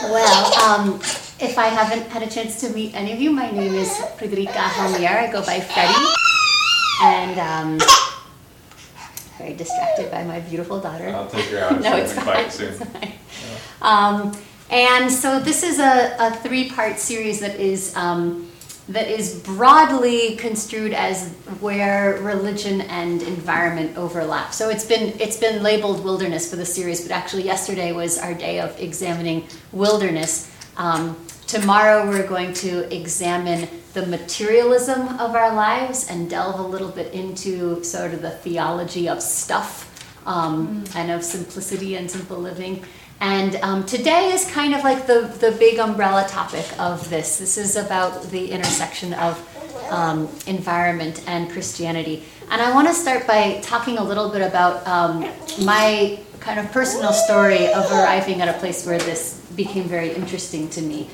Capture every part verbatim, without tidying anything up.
Well, um, if I haven't had a chance to meet any of you, my name is Frederica Jamier. I go by Freddie, and um, very distracted by my beautiful daughter. I'll take her out. No, it's fine. Soon. It's fine. Yeah. Um, and so this is a, a three-part series that is um, that is broadly construed as where religion and environment overlap. So it's been it's been labeled wilderness for the series, but actually yesterday was our day of examining wilderness. Um, tomorrow we're going to examine the materialism of our lives and delve a little bit into sort of the theology of stuff um, mm. and of simplicity and simple living. And um, today is kind of like the, the big umbrella topic of this. This is about the intersection of um, environment and Christianity. And I want to start by talking a little bit about um, my kind of personal story of arriving at a place where this became very interesting to me.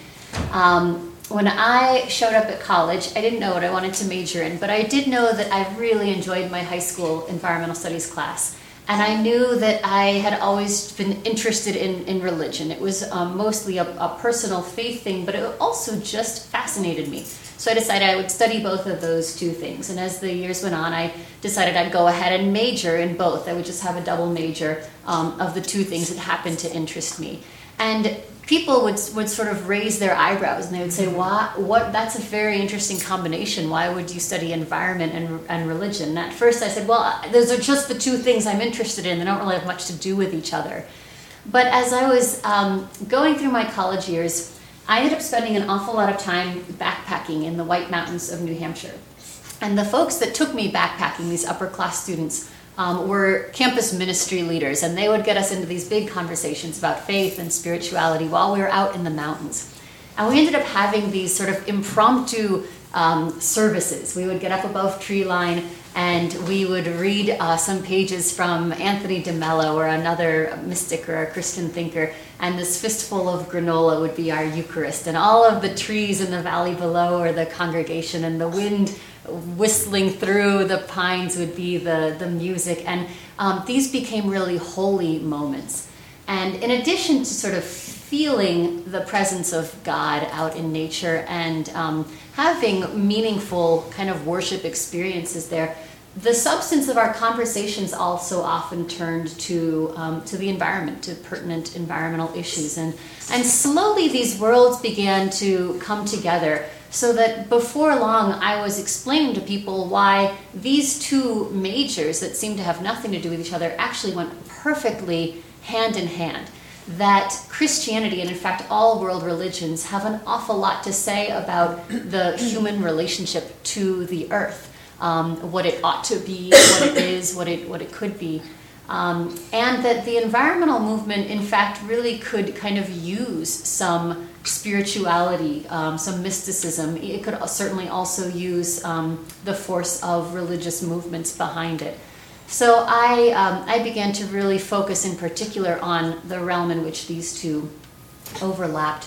Um, when I showed up at college, I didn't know what I wanted to major in, but I did know that I really enjoyed my high school environmental studies class. And I knew that I had always been interested in, in religion. It was um, mostly a, a personal faith thing, but it also just fascinated me. So I decided I would study both of those two things. And as the years went on, I decided I'd go ahead and major in both. I would just have a double major um, of the two things that happened to interest me. And people would would sort of raise their eyebrows and they would say, "Why? What? That's a very interesting combination. Why would you study environment and and religion?" And at first I said, "Well, those are just the two things I'm interested in. They don't really have much to do with each other." But as I was um, going through my college years, I ended up spending an awful lot of time backpacking in the White Mountains of New Hampshire. And the folks that took me backpacking, these upper class students, Um, were campus ministry leaders, and they would get us into these big conversations about faith and spirituality while we were out in the mountains. And we ended up having these sort of impromptu um, services. We would get up above tree line and we would read uh, some pages from Anthony de Mello or another mystic or a Christian thinker, and this fistful of granola would be our Eucharist, and all of the trees in the valley below or the congregation, and the wind whistling through the pines would be the, the music. And um, these became really holy moments. And in addition to sort of feeling the presence of God out in nature and um, having meaningful kind of worship experiences there, the substance of our conversations also often turned to um, to the environment, to pertinent environmental issues. And, and slowly these worlds began to come together, so that before long I was explaining to people why these two majors that seemed to have nothing to do with each other actually went perfectly hand in hand. That Christianity, and in fact all world religions, have an awful lot to say about the human relationship to the earth, um, what it ought to be, what it is, what it what it could be. Um, and that the environmental movement, in fact, really could kind of use some spirituality, um, some mysticism. It could certainly also use um, the force of religious movements behind it. So I, um, I began to really focus in particular on the realm in which these two overlapped.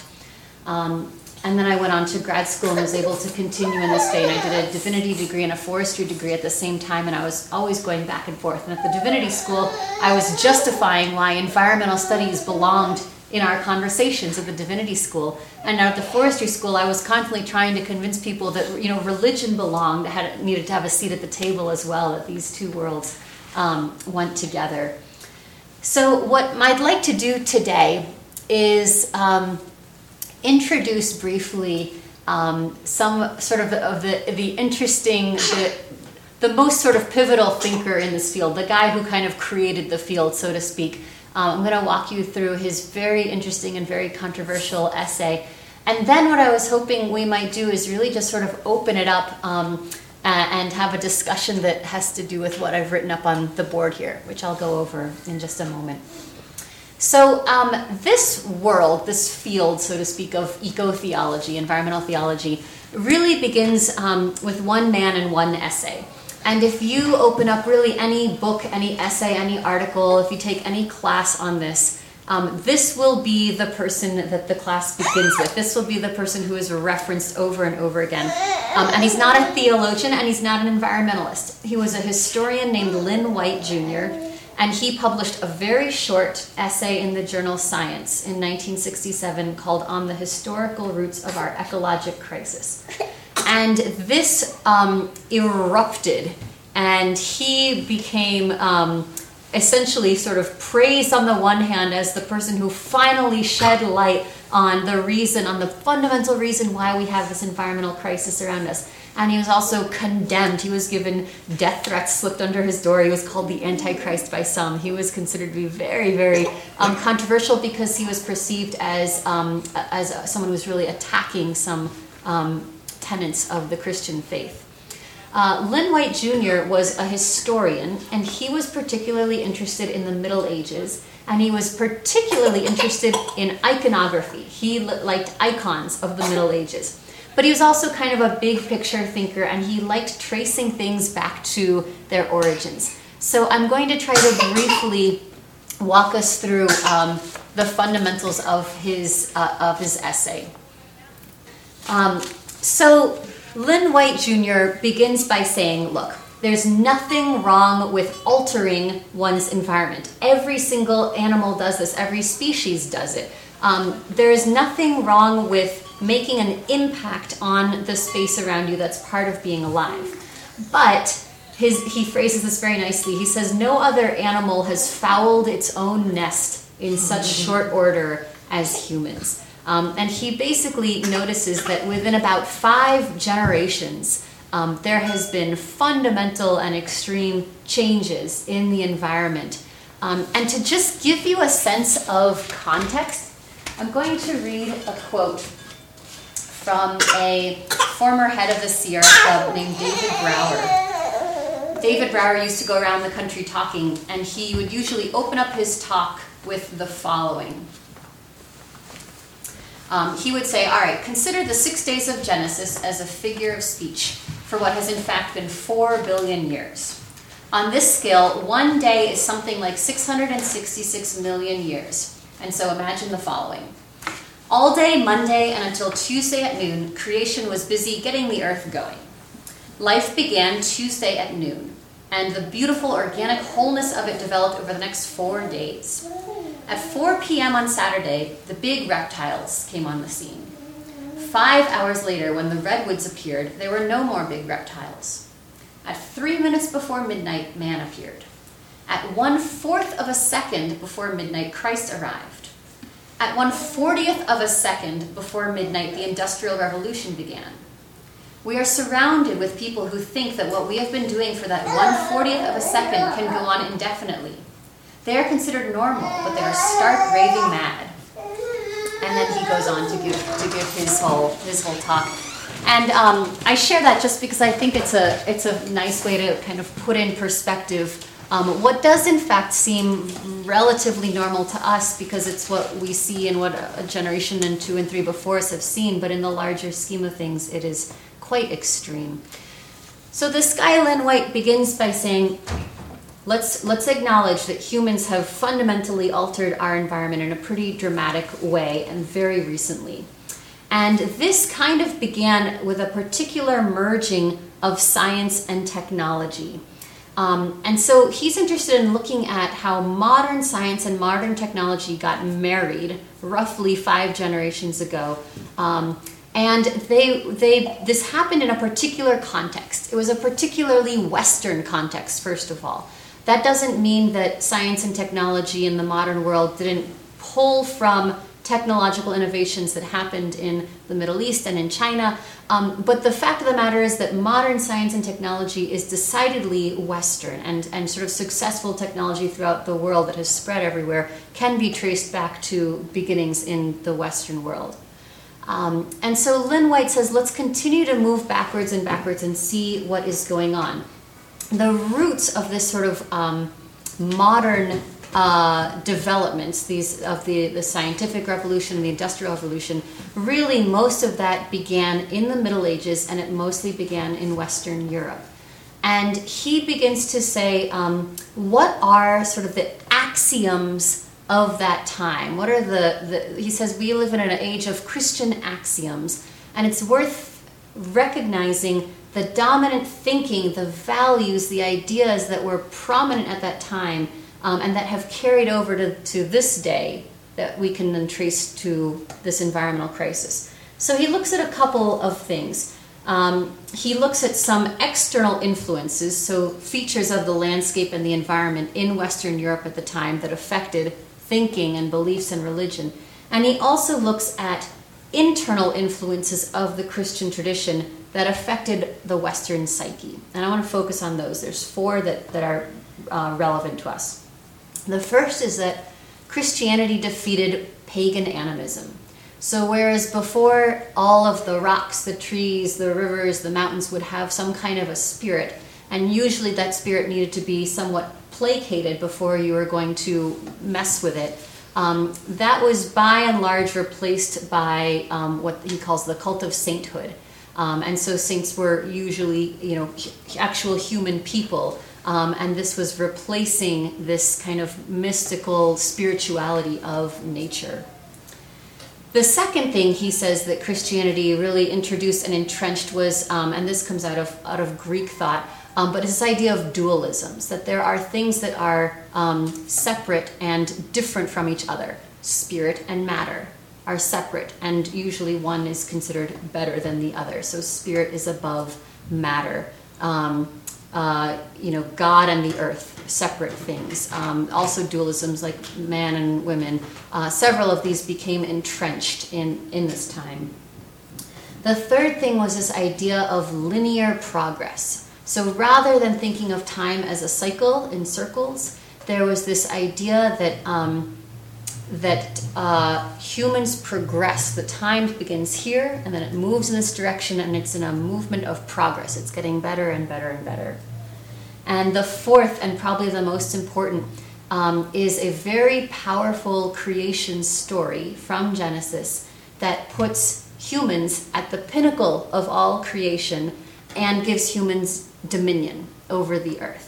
Um, And then I went on to grad school and was able to continue in this vein. I did a divinity degree and a forestry degree at the same time, and I was always going back and forth. And at the divinity school, I was justifying why environmental studies belonged in our conversations at the divinity school. And now at the forestry school, I was constantly trying to convince people that, you know, religion belonged, had needed to have a seat at the table as well, that these two worlds um, went together. So what I'd like to do today is Um, introduce briefly um, some sort of, of the, the interesting, the, the most sort of pivotal thinker in this field, the guy who kind of created the field, so to speak. Um, I'm going to walk you through his very interesting and very controversial essay. And then what I was hoping we might do is really just sort of open it up um, uh, and have a discussion that has to do with what I've written up on the board here, which I'll go over in just a moment. So um, this world, this field, so to speak, of eco-theology, environmental theology, really begins um, with one man and one essay. And if you open up really any book, any essay, any article, if you take any class on this, um, this will be the person that the class begins with. This will be the person who is referenced over and over again. Um, and he's not a theologian, and he's not an environmentalist. He was a historian named Lynn White Junior And he published a very short essay in the journal Science in nineteen sixty-seven called On the Historical Roots of Our Ecologic Crisis. And this um, erupted, and he became um, essentially sort of praised on the one hand as the person who finally shed light on the reason, on the fundamental reason why we have this environmental crisis around us. And he was also condemned. He was given death threats slipped under his door. He was called the Antichrist by some. He was considered to be very, very um, controversial because he was perceived as, um, as someone who was really attacking some um, tenets of the Christian faith. Uh, Lynn White Junior was a historian, and he was particularly interested in the Middle Ages, and he was particularly interested in iconography. He liked icons of the Middle Ages. But he was also kind of a big picture thinker, and he liked tracing things back to their origins. So I'm going to try to briefly walk us through um, the fundamentals of his, uh, of his essay. Um, so Lynn White Junior begins by saying, look, there's nothing wrong with altering one's environment. Every single animal does this. Every species does it. Um, there is nothing wrong with making an impact on the space around you that's part of being alive. But his, he phrases this very nicely. He says, no other animal has fouled its own nest in such short order as humans. Um, and he basically notices that within about five generations, um, there has been fundamental and extreme changes in the environment. Um, and to just give you a sense of context, I'm going to read a quote from a former head of the Sierra Club named David Brower. David Brower used to go around the country talking, and he would usually open up his talk with the following. Um, he would say, all right, consider the six days of Genesis as a figure of speech for what has in fact been four billion years. On this scale, one day is something like six hundred sixty-six million years. And so imagine the following. All day Monday and until Tuesday at noon, creation was busy getting the earth going. Life began Tuesday at noon, and the beautiful organic wholeness of it developed over the next four days. At four p.m. on Saturday, the big reptiles came on the scene. Five hours later, when the redwoods appeared, there were no more big reptiles. At three minutes before midnight, man appeared. At one-fourth of a second before midnight, Christ arrived. At one fortieth of a second before midnight, the Industrial Revolution began. We are surrounded with people who think that what we have been doing for that one fortieth of a second can go on indefinitely. They are considered normal, but they are stark raving mad. And then he goes on to give to give his whole his whole talk. And um, I share that just because I think it's a it's a nice way to kind of put in perspective Um, what does in fact seem relatively normal to us because it's what we see and what a generation and two and three before us have seen, but in the larger scheme of things, it is quite extreme. So this guy, Lynn White, begins by saying, let's, let's acknowledge that humans have fundamentally altered our environment in a pretty dramatic way and very recently. And this kind of began with a particular merging of science and technology. Um, and so he's interested in looking at how modern science and modern technology got married roughly five generations ago. Um, and they, they, this happened in a particular context. It was a particularly Western context, first of all. That doesn't mean that science and technology in the modern world didn't pull from technological innovations that happened in the Middle East and in China. Um, but the fact of the matter is that modern science and technology is decidedly Western, and, and sort of successful technology throughout the world that has spread everywhere can be traced back to beginnings in the Western world. Um, and so Lynn White says, let's continue to move backwards and backwards and see what is going on. The roots of this sort of um, modern Uh, developments, these of the, the scientific revolution, the industrial revolution, really most of that began in the Middle Ages, and it mostly began in Western Europe. And he begins to say, um, what are sort of the axioms of that time? What are the, the, he says, we live in an age of Christian axioms, and it's worth recognizing the dominant thinking, the values, the ideas that were prominent at that time. um, and that have carried over to, to this day that we can then trace to this environmental crisis. So he looks at a couple of things. Um, he looks at some external influences, so features of the landscape and the environment in Western Europe at the time that affected thinking and beliefs and religion. And he also looks at internal influences of the Christian tradition that affected the Western psyche. And I want to focus on those. There's four that, that are uh, relevant to us. The first is that Christianity defeated pagan animism. So whereas before all of the rocks, the trees, the rivers, the mountains would have some kind of a spirit, and usually that spirit needed to be somewhat placated before you were going to mess with it, um, that was by and large replaced by um, what he calls the cult of sainthood. Um, and so saints were usually, you know, actual human people, um, and this was replacing this kind of mystical spirituality of nature. The second thing he says that Christianity really introduced and entrenched was, um, and this comes out of out of Greek thought, um, but it's this idea of dualisms, that there are things that are um, separate and different from each other. Spirit and matter are separate, and usually one is considered better than the other. So spirit is above matter. Um, uh, you know, God and the earth, separate things. Um, also dualisms like man and women. Uh, several of these became entrenched in, in this time. The third thing was this idea of linear progress. So rather than thinking of time as a cycle in circles, there was this idea that um, that uh, humans progress. The time begins here, and then it moves in this direction, and it's in a movement of progress. It's getting better and better and better. And the fourth, and probably the most important, um, is a very powerful creation story from Genesis that puts humans at the pinnacle of all creation and gives humans dominion over the earth.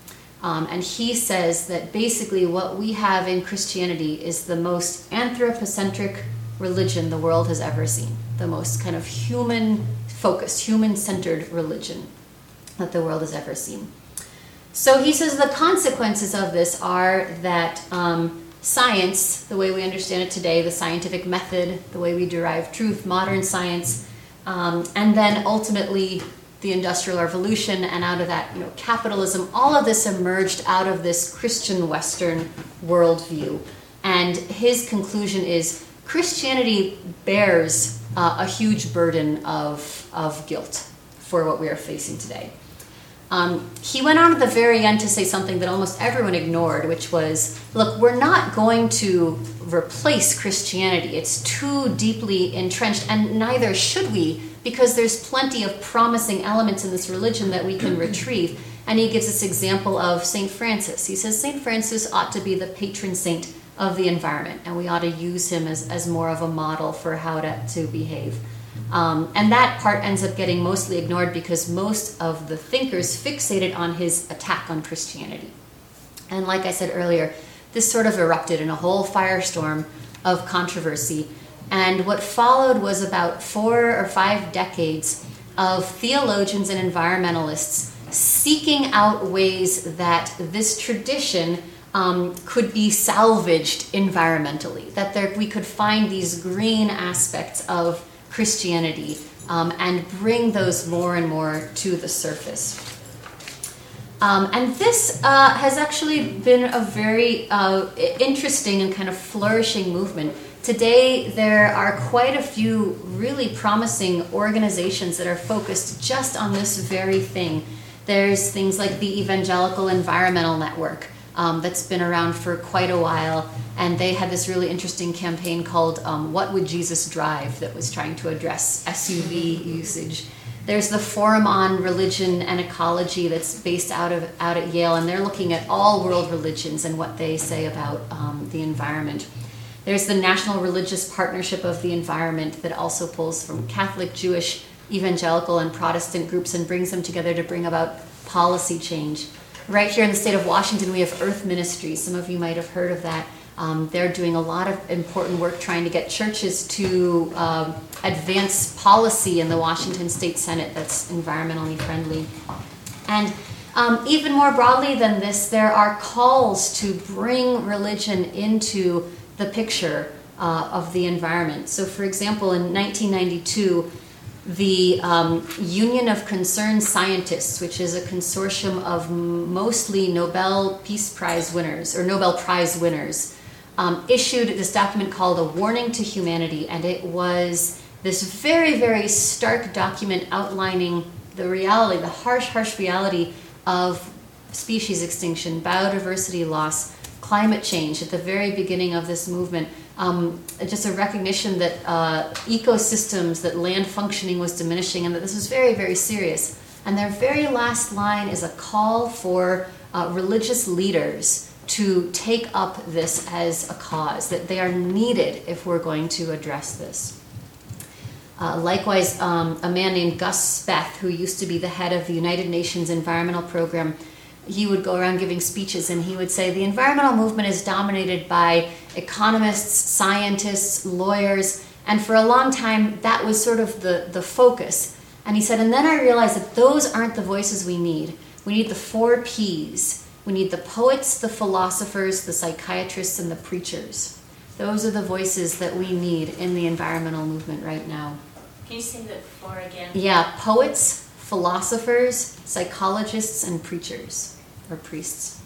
Um, and he says that basically what we have in Christianity is the most anthropocentric religion the world has ever seen. The most kind of human-focused, human-centered religion that the world has ever seen. So he says the consequences of this are that um, science, the way we understand it today, the scientific method, the way we derive truth, modern science, um, and then ultimately the Industrial Revolution, and out of that, you know, capitalism, all of this emerged out of this Christian Western worldview. And his conclusion is Christianity bears uh, a huge burden of, of guilt for what we are facing today. Um, he went on at the very end to say something that almost everyone ignored, which was, look, we're not going to replace Christianity. It's too deeply entrenched, and neither should we, because there's plenty of promising elements in this religion that we can retrieve. And he gives this example of Saint Francis. He says Saint Francis ought to be the patron saint of the environment, and we ought to use him as, as more of a model for how to, to behave. Um, and that part ends up getting mostly ignored because most of the thinkers fixated on his attack on Christianity. And like I said earlier, this sort of erupted in a whole firestorm of controversy. And what followed was about four or five decades of theologians and environmentalists seeking out ways that this tradition um, could be salvaged environmentally, that there, we could find these green aspects of Christianity um, and bring those more and more to the surface. Um, and this uh, has actually been a very uh, interesting and kind of flourishing movement. Today, there are quite a few really promising organizations that are focused just on this very thing. There's things like the Evangelical Environmental Network um, that's been around for quite a while, and they had this really interesting campaign called um, What Would Jesus Drive that was trying to address S U V usage. There's the Forum on Religion and Ecology that's based out of out at Yale, and they're looking at all world religions and what they say about um, the environment. There's the National Religious Partnership of the Environment that also pulls from Catholic, Jewish, evangelical, and Protestant groups and brings them together to bring about policy change. Right here in the state of Washington, we have Earth Ministries. Some of you might have heard of that. Um, they're doing a lot of important work trying to get churches to um, advance policy in the Washington State Senate that's environmentally friendly. And Um, even more broadly than this, there are calls to bring religion into the picture uh, of the environment. So, for example, in nineteen ninety-two, the um, Union of Concerned Scientists, which is a consortium of mostly Nobel Peace Prize winners, or Nobel Prize winners, um, issued this document called A Warning to Humanity, and it was this very, very stark document outlining the reality, the harsh, harsh reality of species extinction, biodiversity loss, climate change at the very beginning of this movement. Um, just a recognition that uh, ecosystems, that land functioning was diminishing, and that this was very, very serious. And their very last line is a call for uh, religious leaders to take up this as a cause, that they are needed if we're going to address this. Uh, likewise, um, a man named Gus Speth, who used to be the head of the United Nations Environmental Program, he would go around giving speeches, and he would say the environmental movement is dominated by economists, scientists, lawyers, and for a long time that was sort of the, the focus. And he said, and then I realized that those aren't the voices we need. We need the four P's. We need the poets, the philosophers, the psychiatrists, and the preachers. Those are the voices that we need in the environmental movement right now. Can you say that four again? Yeah, poets, philosophers, psychologists, and preachers, or priests.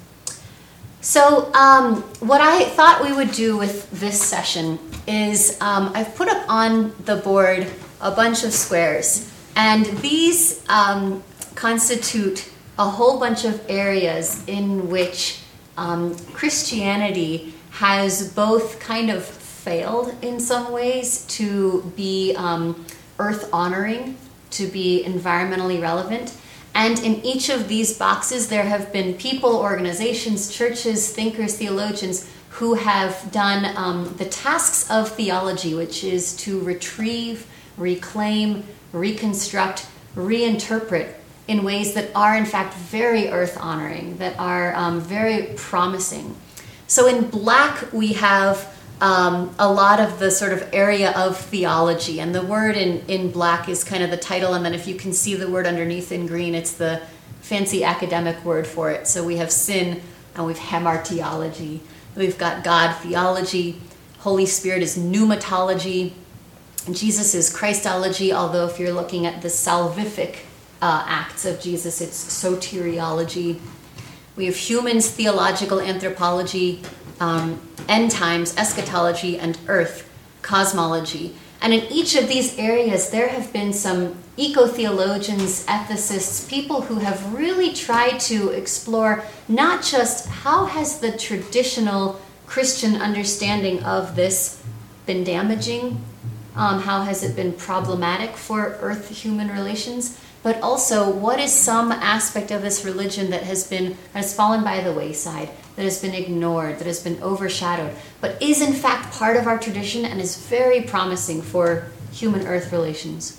So um, what I thought we would do with this session is um, I've put up on the board a bunch of squares, and these um, constitute a whole bunch of areas in which um, Christianity has both kind of failed in some ways to be um, earth-honoring, to be environmentally relevant. And in each of these boxes, there have been people, organizations, churches, thinkers, theologians who have done um, the tasks of theology, which is to retrieve, reclaim, reconstruct, reinterpret in ways that are in fact very earth-honoring, that are um, very promising. So in black, we have Um, a lot of the sort of area of theology, and the word in, in black is kind of the title, and then if you can see the word underneath in green, it's the fancy academic word for it. So we have sin, and we've hamartiology. We've got God theology. Holy Spirit is pneumatology. And Jesus is Christology, although if you're looking at the salvific uh, acts of Jesus, it's soteriology. We have humans, theological anthropology, Um, end times, eschatology, and earth, cosmology. And in each of these areas, there have been some eco-theologians, ethicists, people who have really tried to explore not just how has the traditional Christian understanding of this been damaging, um, how has it been problematic for earth-human relations, but also what is some aspect of this religion that has been has fallen by the wayside, that has been ignored, that has been overshadowed, but is in fact part of our tradition and is very promising for human-earth relations.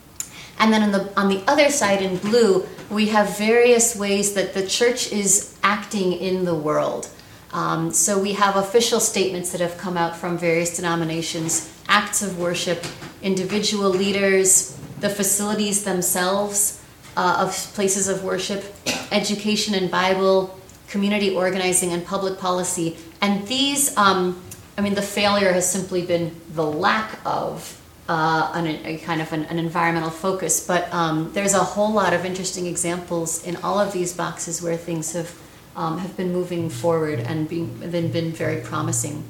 And then on the on the other side in blue, we have various ways that the church is acting in the world. Um, so we have official statements that have come out from various denominations, acts of worship, individual leaders, the facilities themselves uh, of places of worship, education and Bible, community organizing, and public policy. And these, um, I mean, the failure has simply been the lack of uh, an, a kind of an, an environmental focus. But um, there's a whole lot of interesting examples in all of these boxes where things have um, have been moving forward and being, been, been very promising.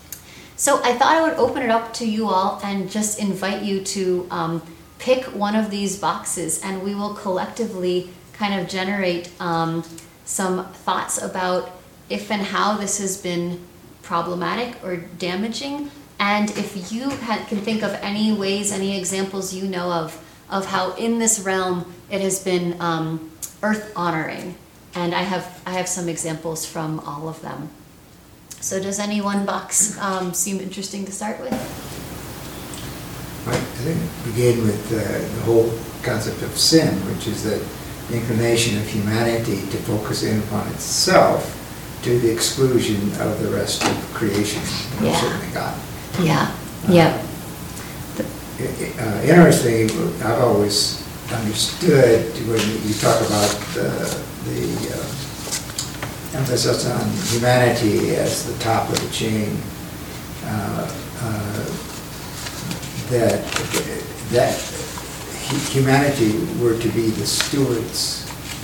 So I thought I would open it up to you all and just invite you to um, pick one of these boxes, and we will collectively kind of generate um, some thoughts about if and how this has been problematic or damaging, and if you ha- can think of any ways, any examples you know of, of how in this realm it has been um, earth-honoring. And I have I have some examples from all of them. So does any one box um, seem interesting to start with? I think it began with uh, the whole concept of sin, which is that the inclination of humanity to focus in upon itself to the exclusion of the rest of creation. Yeah. Certainly God. Yeah. Uh, yeah. Uh, interesting, I've always understood when you talk about the, the uh, emphasis on humanity as the top of the chain, uh, uh, that that humanity were to be the stewards,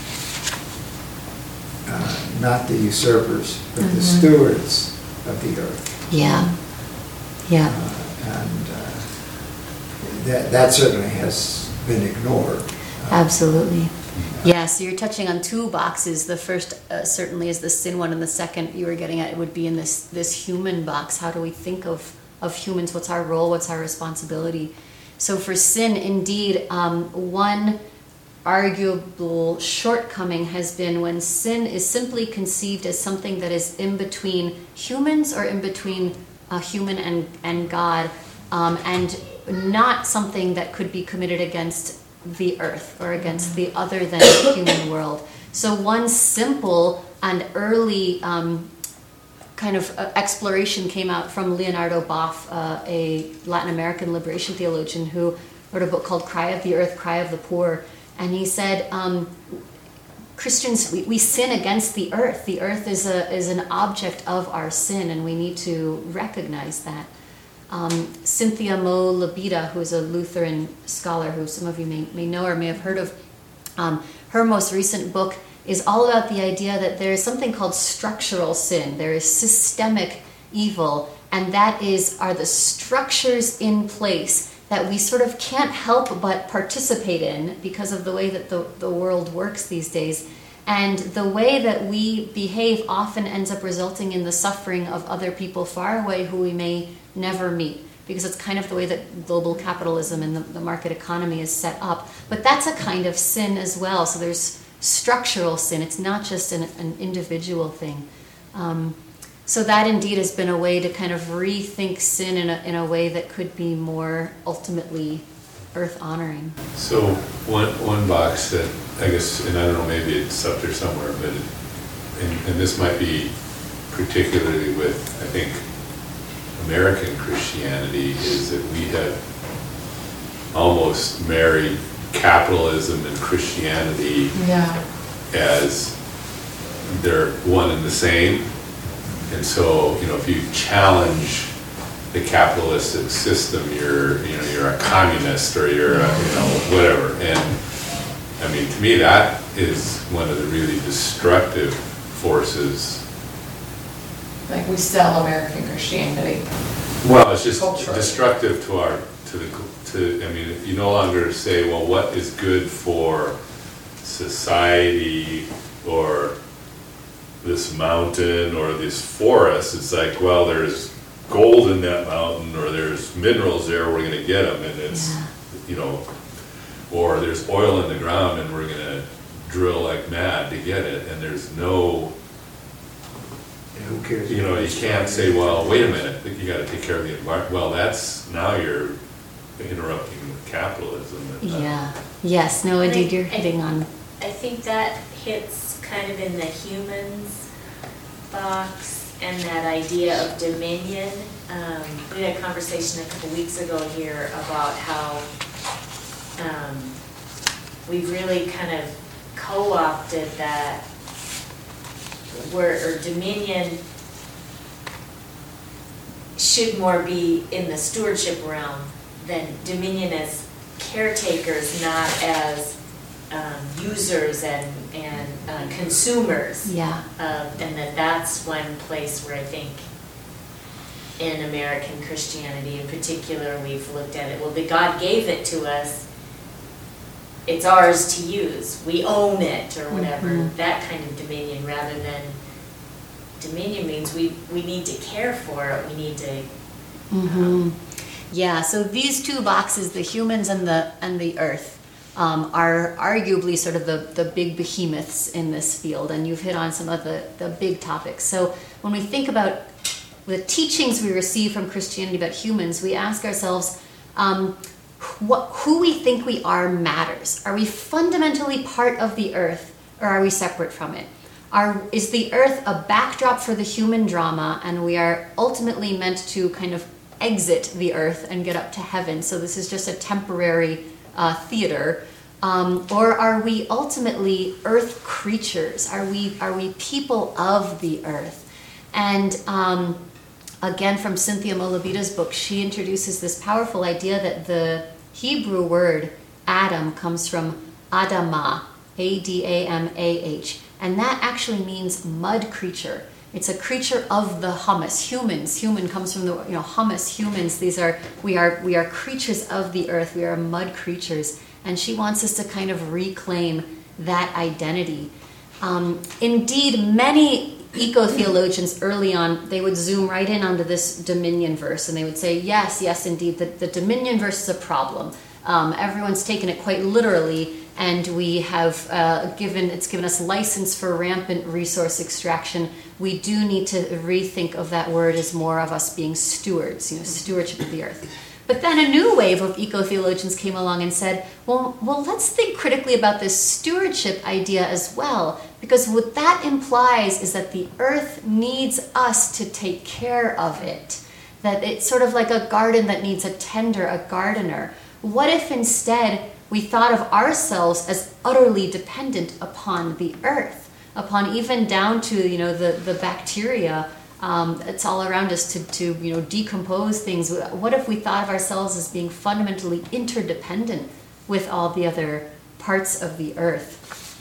uh, not the usurpers, but mm-hmm. the stewards of the earth. Yeah, yeah. Uh, and uh, that that certainly has been ignored. Uh, Absolutely. Yeah, so you're touching on two boxes. The first uh, certainly is the sin one, and the second you were getting at it would be in this this human box. How do we think of, of humans? What's our role? What's our responsibility? So for sin, indeed, um, one arguable shortcoming has been when sin is simply conceived as something that is in between humans or in between a human and, and God, um, and not something that could be committed against the earth or against the other than human world. So one simple and early um, kind of uh, exploration came out from Leonardo Boff, uh, a Latin American liberation theologian who wrote a book called Cry of the Earth, Cry of the Poor. And he said, um, Christians, we, we sin against the earth. The earth is a is an object of our sin, and we need to recognize that. Um, Cynthia Mo Labida, who is a Lutheran scholar who some of you may, may know or may have heard of, um, her most recent book is all about the idea that there is something called structural sin. There is systemic evil, and that is are the structures in place that we sort of can't help but participate in because of the way that the, the world works these days. And the way that we behave often ends up resulting in the suffering of other people far away who we may never meet, because it's kind of the way that global capitalism and the, the market economy is set up. But that's a kind of sin as well. So there's structural sin. It's not just an, an individual thing. Um, So that indeed has been a way to kind of rethink sin in a, in a way that could be more ultimately earth-honoring. So one one box that I guess, and I don't know, maybe it's up there somewhere, but it, and, and this might be particularly with, I think, American Christianity, is that we have almost married capitalism and Christianity yeah. as they're one and the same. And so, you know, if you challenge the capitalistic system, you're, you know, you're a communist or you're, a, you know, whatever. And I mean, to me, that is one of the really destructive forces. Like we sell American Christianity. Well, it's just Culturally. destructive to our, to the, to. I mean, you no longer say, well, what is good for society or this mountain or this forest. It's like, well, there's gold in that mountain, or there's minerals there, we're going to get them, and it's, yeah. you know, or there's oil in the ground and we're going to drill like mad to get it, and there's no, yeah, who cares? You know, you can't say, well, wait a minute, you got to take care of the environment. Well, that's, now you're interrupting capitalism. And yeah, yes, no, indeed, you're hitting on. I think that hits kind of in the humans box and that idea of dominion. Um, we had a conversation a couple weeks ago here about how um, we've really kind of co-opted that word, or dominion should more be in the stewardship realm than dominion as caretakers, not as Um, users and, and uh, consumers. Yeah. Uh, and that that's one place where I think in American Christianity in particular we've looked at it. Well, the God gave it to us. It's ours to use. We own it or whatever. Mm-hmm. That kind of dominion, rather than dominion means we, we need to care for it. We need to. Mm-hmm. Um, yeah. So these two boxes, the humans and the and the earth, Um, are arguably sort of the, the big behemoths in this field, and you've hit on some of the, the big topics. So when we think about the teachings we receive from Christianity about humans, we ask ourselves, um, what, who we think we are matters. Are we fundamentally part of the earth, or are we separate from it? Are, is the earth a backdrop for the human drama, and we are ultimately meant to kind of exit the earth and get up to heaven? So this is just a temporary Uh, theater, Um, or are we ultimately earth creatures? Are we, are we people of the earth? And um, again, from Cynthia Molabita's book, she introduces this powerful idea that the Hebrew word Adam comes from Adamah, A D A M A H, and that actually means mud creature. It's a creature of the humus. Humans, human comes from the, you know, humus, humans. These are, we are, we are creatures of the earth. We are mud creatures. And she wants us to kind of reclaim that identity. Um, indeed, many eco-theologians early on, they would zoom right in onto this dominion verse, and they would say, yes, yes, indeed, the, the dominion verse is a problem. Um, everyone's taken it quite literally, and we have uh, given, it's given us license for rampant resource extraction. We do need to rethink of that word as more of us being stewards, you know, stewardship of the earth. But then a new wave of eco-theologians came along and said, well, well, let's think critically about this stewardship idea as well, because what that implies is that the earth needs us to take care of it, that it's sort of like a garden that needs a tender, a gardener. What if instead we thought of ourselves as utterly dependent upon the earth, upon even down to, you know, the, the bacteria Um, it's all around us to, to, you know, decompose things. What if we thought of ourselves as being fundamentally interdependent with all the other parts of the earth?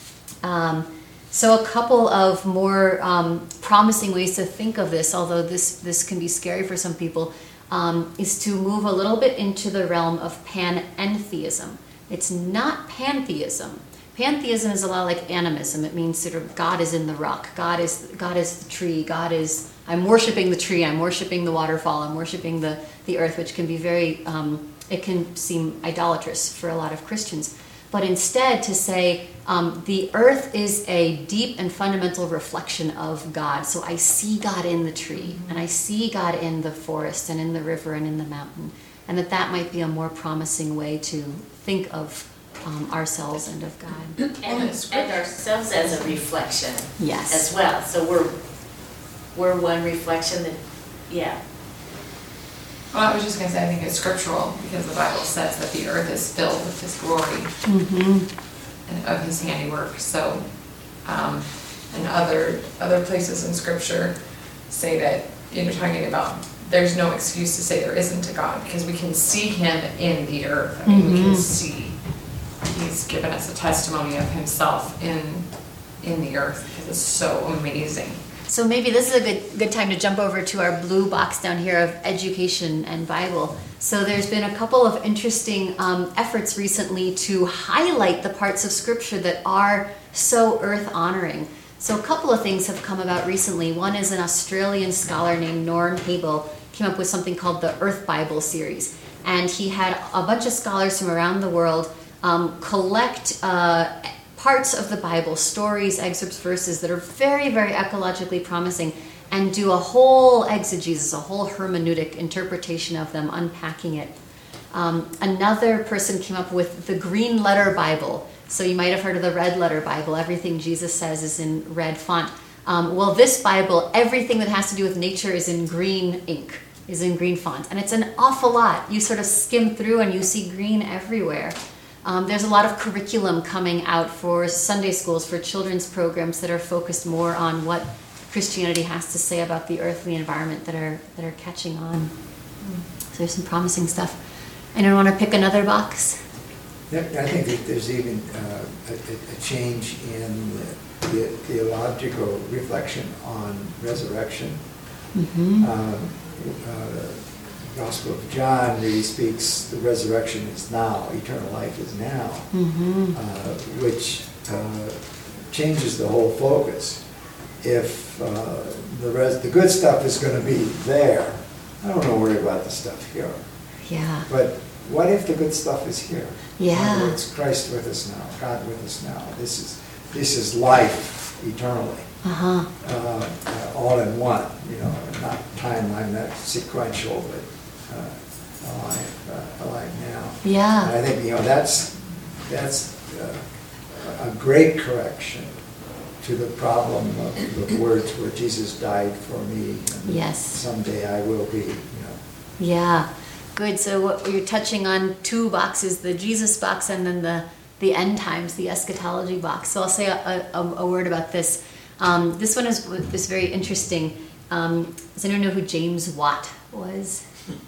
Um, so a couple of more um, promising ways to think of this, although this, this can be scary for some people, um, is to move a little bit into the realm of panentheism. It's not pantheism. Pantheism is a lot like animism. It means sort of God is in the rock. God is God is the tree. God is, I'm worshiping the tree. I'm worshiping the waterfall. I'm worshiping the, the earth, which can be very, um, it can seem idolatrous for a lot of Christians. But instead to say um, the earth is a deep and fundamental reflection of God. So I see God in the tree, and I see God in the forest and in the river and in the mountain. And that that might be a more promising way to think of Um, ourselves and of God. And, and ourselves as a reflection. Yes. As well. So we're we're one reflection that, yeah. Well, I was just going to say, I think it's scriptural because the Bible says that the earth is filled with His glory Mm-hmm. and of His handiwork. So, um, and other other places in Scripture say that, you know, talking about there's no excuse to say there isn't a God because we can see Him in the earth. I mean, mm-hmm. we can see. He's given us a testimony of Himself in in the earth because it's so amazing. So maybe this is a good good time to jump over to our blue box down here of education and Bible. So there's been a couple of interesting um, efforts recently to highlight the parts of Scripture that are so earth honoring. So a couple of things have come about recently. One is an Australian scholar named Norm Hable came up with something called the Earth Bible series, and he had a bunch of scholars from around the world Um, collect uh, parts of the Bible, stories, excerpts, verses that are very, very ecologically promising, and do a whole exegesis, a whole hermeneutic interpretation of them, unpacking it. Um, another person came up with the Green Letter Bible. So you might have heard of the Red Letter Bible. Everything Jesus says is in red font. Um, well, this Bible, everything that has to do with nature is in green ink, is in green font. And it's an awful lot. You sort of skim through and you see green everywhere. Um, there's a lot of curriculum coming out for Sunday schools, for children's programs that are focused more on what Christianity has to say about the earthly environment that are that are catching on. So there's some promising stuff. Anyone want to pick another box? Yeah, I think that there's even uh, a, a change in the, the theological reflection on resurrection. Mm-hmm. Um, uh, Gospel of John really speaks, the resurrection is now, eternal life is now, mm-hmm. uh, which uh, changes the whole focus. If uh, the res the good stuff is going to be there, I don't want to worry about the stuff here. Yeah. But what if the good stuff is here? Yeah. In other words, Christ with us now, God with us now. This is this is life eternally. Uh-huh. Uh, uh, all in one, you know, not timeline, not sequential, but uh, alive, uh, alive now. Yeah. And I think, you know, that's that's uh, a great correction to the problem of the words where Jesus died for me. And yes. Someday I will be, you know. Yeah. Good. So what you're touching on two boxes, the Jesus box and then the the end times, the eschatology box. So I'll say a, a, a word about this. Um, this one is, is very interesting. Um, does anyone know who James Watt was?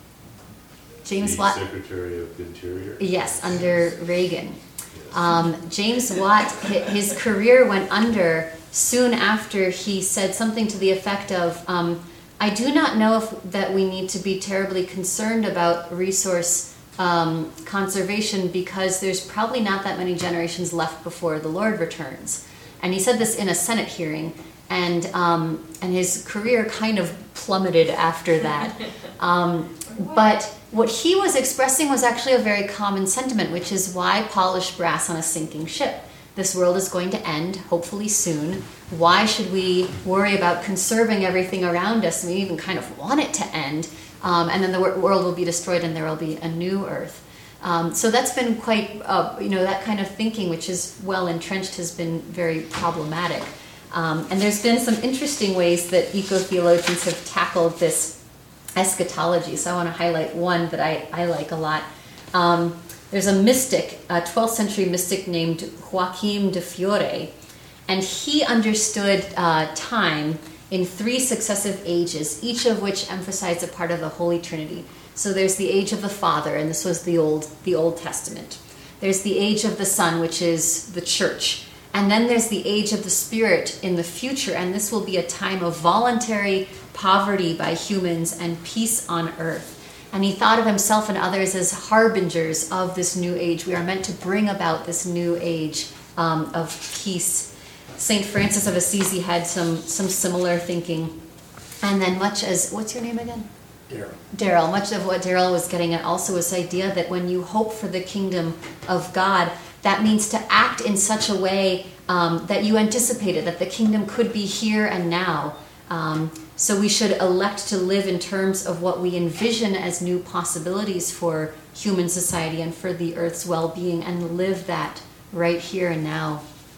James The Watt? Secretary of Interior? Yes, under Reagan. Um, James Watt, his career went under soon after he said something to the effect of, um, I do not know if that we need to be terribly concerned about resource um, conservation because there's probably not that many generations left before the Lord returns. And he said this in a Senate hearing, and um, and his career kind of plummeted after that. Um, but what he was expressing was actually a very common sentiment, which is why polish brass on a sinking ship? This world is going to end, hopefully soon. Why should we worry about conserving everything around us? We even kind of want it to end. Um, and then the wor- world will be destroyed and there will be a new earth. Um, so that's been quite, uh, you know, that kind of thinking, which is well entrenched, has been very problematic. Um, and there's been some interesting ways that eco-theologians have tackled this eschatology. So I want to highlight one that I, I like a lot. Um, there's a mystic, a twelfth century mystic named Joachim de Fiore, and he understood uh, time in three successive ages, each of which emphasized a part of the Holy Trinity. So there's the age of the Father, and this was the Old, the Old Testament. There's the age of the Son, which is the church. And then there's the age of the Spirit in the future, and this will be a time of voluntary poverty by humans and peace on earth. And he thought of himself and others as harbingers of this new age. We are meant to bring about this new age um, of peace. Saint Francis of Assisi had some, some similar thinking. And then much as, what's your name again? Daryl. Daryl. Much of what Daryl was getting at also was this idea that when you hope for the kingdom of God, that means to act in such a way um, that you anticipated that the kingdom could be here and now. Um, so we should elect to live in terms of what we envision as new possibilities for human society and for the earth's well-being, and live that right here and now.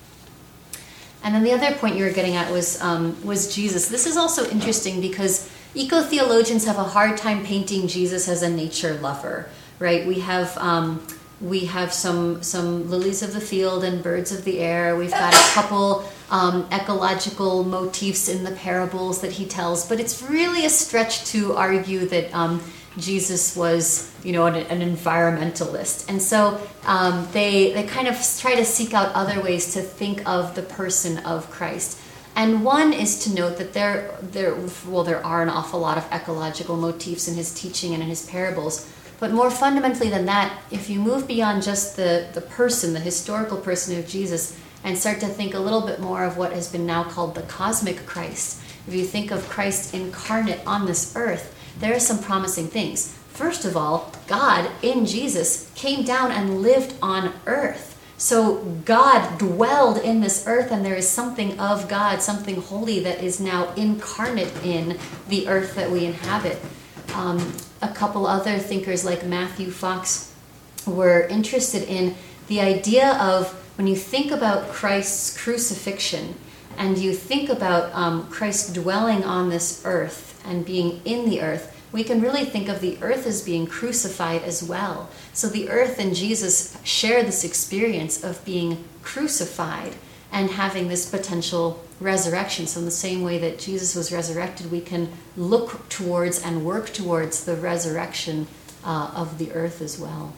And then the other point you were getting at was um, was Jesus. This is also interesting because eco-theologians have a hard time painting Jesus as a nature lover, right? We have um, we have some some lilies of the field and birds of the air. We've got a couple um, ecological motifs in the parables that he tells, but it's really a stretch to argue that um, Jesus was, you know, an, an environmentalist. And so um, they they kind of try to seek out other ways to think of the person of Christ. And one is to note that there, there, well, there are an awful lot of ecological motifs in his teaching and in his parables. But more fundamentally than that, if you move beyond just the, the person, the historical person of Jesus, and start to think a little bit more of what has been now called the cosmic Christ, if you think of Christ incarnate on this earth, there are some promising things. First of all, God in Jesus came down and lived on earth. So God dwelled in this earth, and there is something of God, something holy that is now incarnate in the earth that we inhabit. Um, a couple other thinkers like Matthew Fox were interested in the idea of when you think about Christ's crucifixion and you think about um, Christ dwelling on this earth and being in the earth, we can really think of the earth as being crucified as well. So the earth and Jesus share this experience of being crucified and having this potential resurrection. So in the same way that Jesus was resurrected, we can look towards and work towards the resurrection uh, of the earth as well.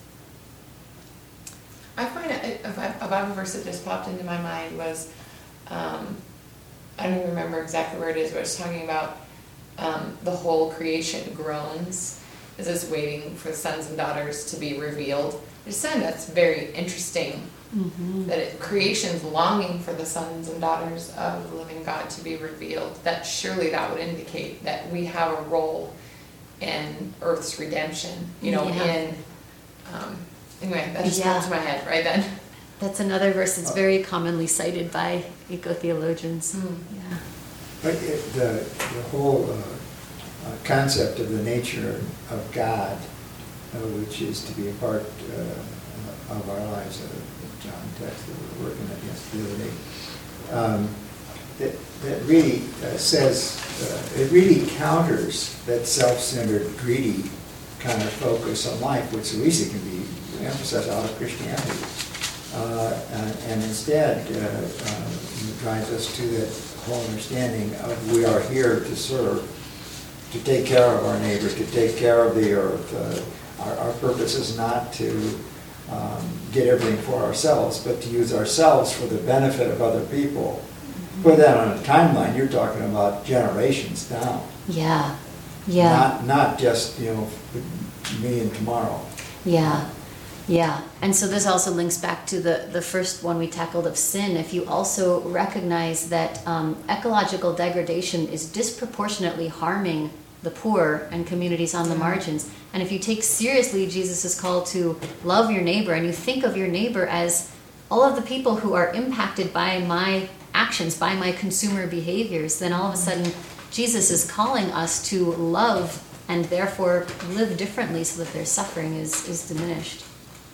I find a, a Bible verse that just popped into my mind was, um, I don't even remember exactly where it is, but it's talking about um, the whole creation groans as it's waiting for the sons and daughters to be revealed. I just find that's very interesting. Mm-hmm. That it, creation's longing for the sons and daughters of the living God to be revealed. That surely that would indicate that we have a role in Earth's redemption. You know, yeah. in um, anyway, that just yeah. popped to my head right then. That's another verse that's very commonly cited by eco-theologians. Mm. Yeah. But it, the, the whole uh, uh, concept of the nature of God, uh, which is to be a part uh, of our lives, uh, the John text that we were working at yesterday, the other day, um, that, that really uh, says, uh, it really counters that self-centered, greedy kind of focus on life, which so easily can be emphasized out of Christianity. uh, and, and instead uh, uh, drives us to that whole understanding of we are here to serve, to take care of our neighbors, to take care of the earth. Uh, our, our purpose is not to um, get everything for ourselves, but to use ourselves for the benefit of other people. Put that on a timeline, you're talking about generations down. Yeah, yeah. Not, not just, you know, me and tomorrow. Yeah, yeah. And so this also links back to the, the first one we tackled of sin. If you also recognize that um, ecological degradation is disproportionately harming the poor and communities on the margins, and if you take seriously Jesus' call to love your neighbor, and you think of your neighbor as all of the people who are impacted by my actions, by my consumer behaviors, then all of a sudden Jesus is calling us to love and therefore live differently so that their suffering is, is diminished.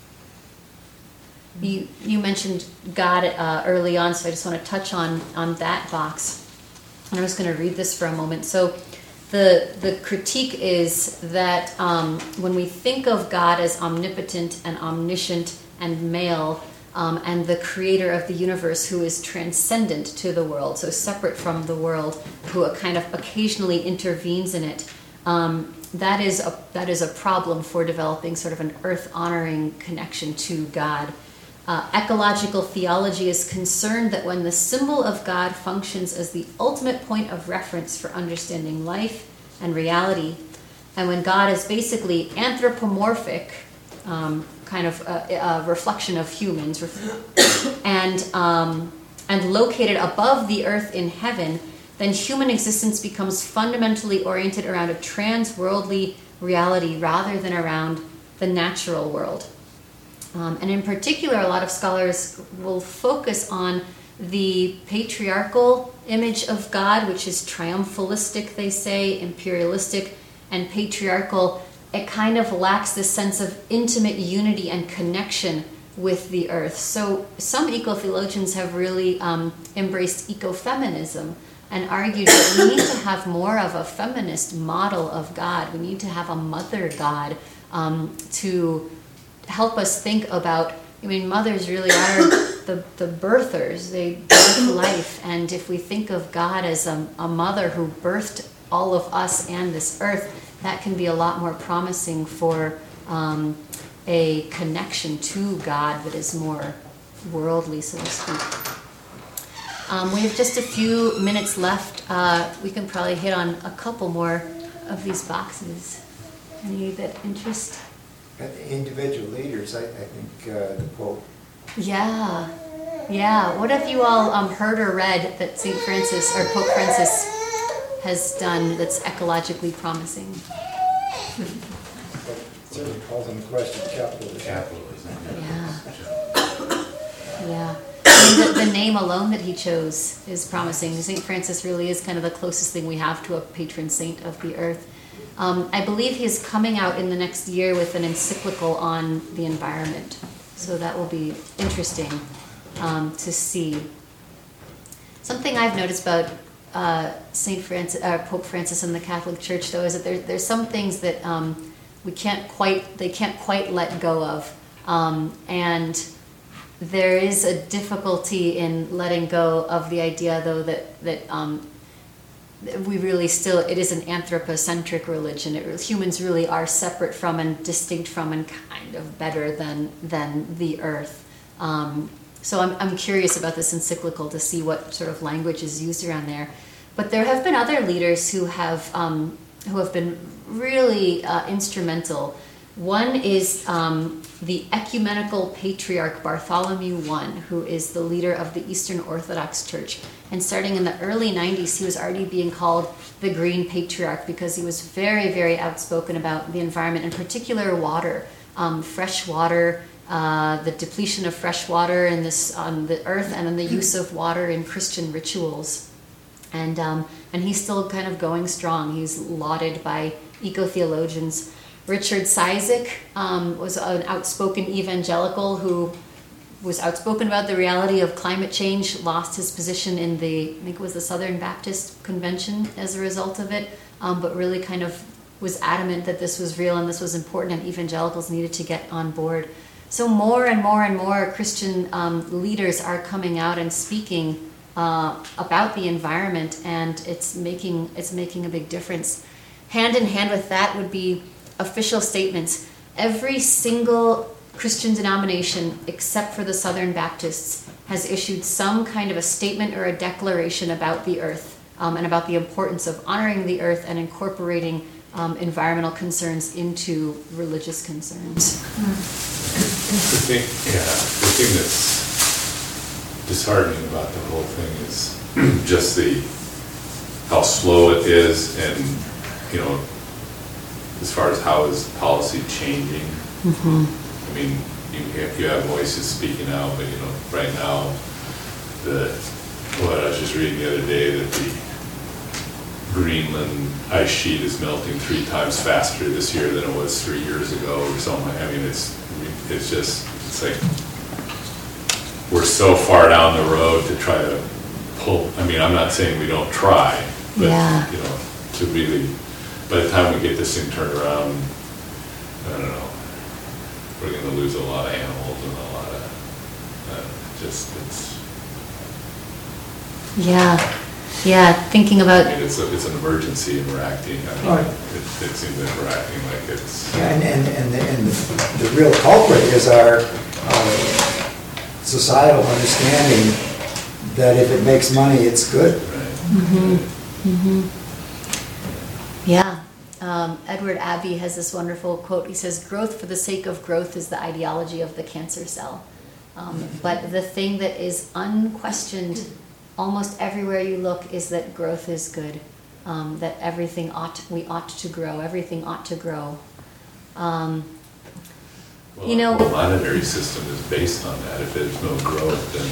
You, you mentioned God uh, early on, so I just want to touch on, on that box. And I'm just going to read this for a moment. So the, the critique is that um, when we think of God as omnipotent and omniscient and male, um, and the creator of the universe who is transcendent to the world, so separate from the world, who kind of occasionally intervenes in it, um, that is a that is a problem for developing sort of an earth-honoring connection to God. Uh, ecological theology is concerned that when the symbol of God functions as the ultimate point of reference for understanding life and reality, and when God is basically anthropomorphic, um, kind of a, a reflection of humans, and um, and located above the earth in heaven, then human existence becomes fundamentally oriented around a trans-worldly reality rather than around the natural world. Um, and in particular, a lot of scholars will focus on the patriarchal image of God, which is triumphalistic, they say, imperialistic, and patriarchal. It kind of lacks this sense of intimate unity and connection with the earth. So some eco-theologians have really um, embraced ecofeminism and argued that we need to have more of a feminist model of God. We need to have a mother God um, to help us think about, I mean, mothers really are the, the birthers. They birth life. And if we think of God as a, a mother who birthed all of us and this earth, that can be a lot more promising for um, a connection to God that is more worldly, so to speak. Um, we have just a few minutes left. Uh, we can probably hit on a couple more of these boxes. Any that interest? Individual leaders, I, I think uh, the Pope. Yeah, yeah. What have you all um, heard or read that Saint Francis or Pope Francis has done that's ecologically promising? Certainly calls into question capitalism. Capitalism. Yeah. Yeah. I mean, the, the name alone that he chose is promising. Saint Francis really is kind of the closest thing we have to a patron saint of the earth. Um, I believe he's coming out in the next year with an encyclical on the environment. So that will be interesting um, to see. Something I've noticed about uh, Saint Francis, uh, Pope Francis and the Catholic Church, though, is that there, there's some things that um, we can't quite, they can't quite let go of. Um, and there is a difficulty in letting go of the idea, though, that, that um, we really still, it is an anthropocentric religion. It, humans really are separate from and distinct from and kind of better than than the earth. Um, so I'm, I'm curious about this encyclical to see what sort of language is used around there. But there have been other leaders who have, um, who have been really uh, instrumental. One is um, the ecumenical patriarch Bartholomew the First, who is the leader of the Eastern Orthodox Church. And starting in the early nineties, he was already being called the Green Patriarch because he was very, very outspoken about the environment, in particular water, um, fresh water, uh, the depletion of fresh water in this on the earth, and then the use of water in Christian rituals. And um, and he's still kind of going strong. He's lauded by eco-theologians. Richard Cizik um, was an outspoken evangelical who was outspoken about the reality of climate change, lost his position in the, I think it was the Southern Baptist Convention as a result of it, um, but really kind of was adamant that this was real and this was important and evangelicals needed to get on board. So more and more and more Christian um, leaders are coming out and speaking uh, about the environment, and it's making it's making a big difference. Hand in hand with that would be official statements. Every single Christian denomination, except for the Southern Baptists, has issued some kind of a statement or a declaration about the earth um, and about the importance of honoring the earth and incorporating um, environmental concerns into religious concerns. The thing, yeah, the thing that's disheartening about the whole thing is just the, how slow it is, and, you know, as far as how is policy changing. Mm-hmm. I mean, you have, you have voices speaking out, but, you know, right now, the, what I was just reading the other day, that the Greenland ice sheet is melting three times faster this year than it was three years ago or something. I mean, it's, it's just, it's like, we're so far down the road to try to pull, I mean, I'm not saying we don't try, but, Yeah. you know, to really, by the time we get this thing turned around, I don't know, we're gonna lose a lot of animals and a lot of, uh, just, it's, Yeah, yeah. Thinking I about mean, it's, a- it's an emergency and we're acting, I mean, Right. it, it seems like we're acting like it's, Yeah, and, and, and the, and the the real culprit is our uh, societal understanding that if it makes money, it's good. right? Yeah. Um, Edward Abbey has this wonderful quote. He says, "Growth for the sake of growth is the ideology of the cancer cell." Um, but the thing that is unquestioned almost everywhere you look is that growth is good. Um, that everything ought, we ought to grow. Everything ought to grow. Um, Well, You know- our whole monetary system is based on that. If there's no growth, then,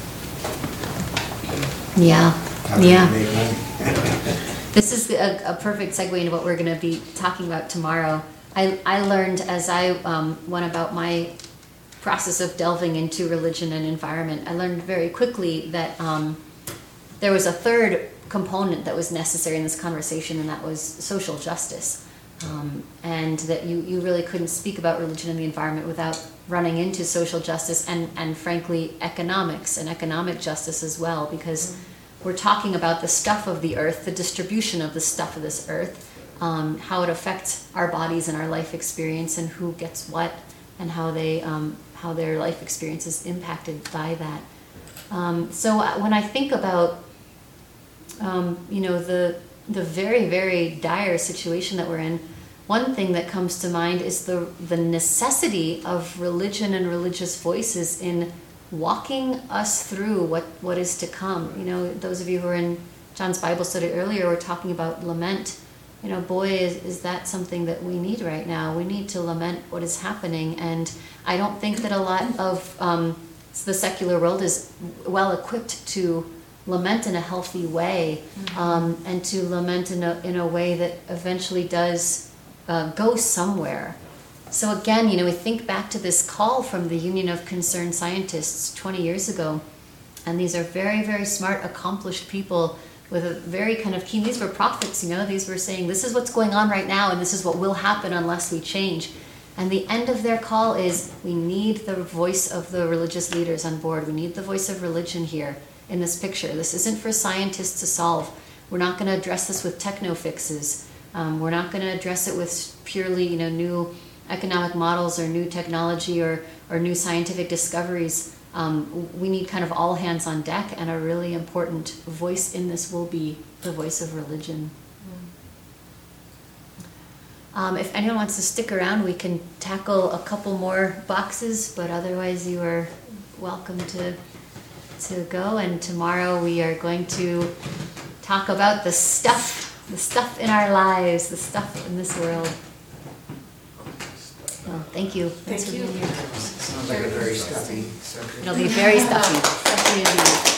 you know, yeah. How do Yeah. you make money? This is a, a perfect segue into what we're going to be talking about tomorrow. I, I learned as I um, went about my process of delving into religion and environment, I learned very quickly that um, there was a third component that was necessary in this conversation, and that was social justice. Um, and that you, you really couldn't speak about religion and the environment without running into social justice and, and frankly, economics and economic justice as well, because we're talking about the stuff of the earth, the distribution of the stuff of this earth, um, how it affects our bodies and our life experience, and who gets what, and how they um, how their life experience is impacted by that. Um, so when I think about um, you know the the very very dire situation that we're in, one thing that comes to mind is the the necessity of religion and religious voices in walking us through what, what is to come. You know, those of you who were in John's Bible study earlier were talking about lament. You know, boy, is, is that something that we need right now. We need to lament what is happening. And I don't think that a lot of um, the secular world is well equipped to lament in a healthy way, um, and to lament in a, in a way that eventually does uh, go somewhere. So again, you know, we think back to this call from the Union of Concerned Scientists twenty years ago, and these are very, very smart, accomplished people with a very kind of keen, these were prophets, you know, these were saying, this is what's going on right now, and this is what will happen unless we change. And the end of their call is, we need the voice of the religious leaders on board. We need the voice of religion here in this picture. This isn't for scientists to solve. We're not going to address this with techno fixes. Um, we're not going to address it with purely, you know, new economic models or new technology or, or new scientific discoveries. Um, we need kind of all hands on deck, and a really important voice in this will be the voice of religion. Um, if anyone wants to stick around, we can tackle a couple more boxes, but otherwise you are welcome to, to go. And tomorrow we are going to talk about the stuff, the stuff in our lives, the stuff in this world. Well, thank you. Thanks Thank for you. being here. Sounds like a very stuffy subject. It'll be very stuffy, stuffy indeed.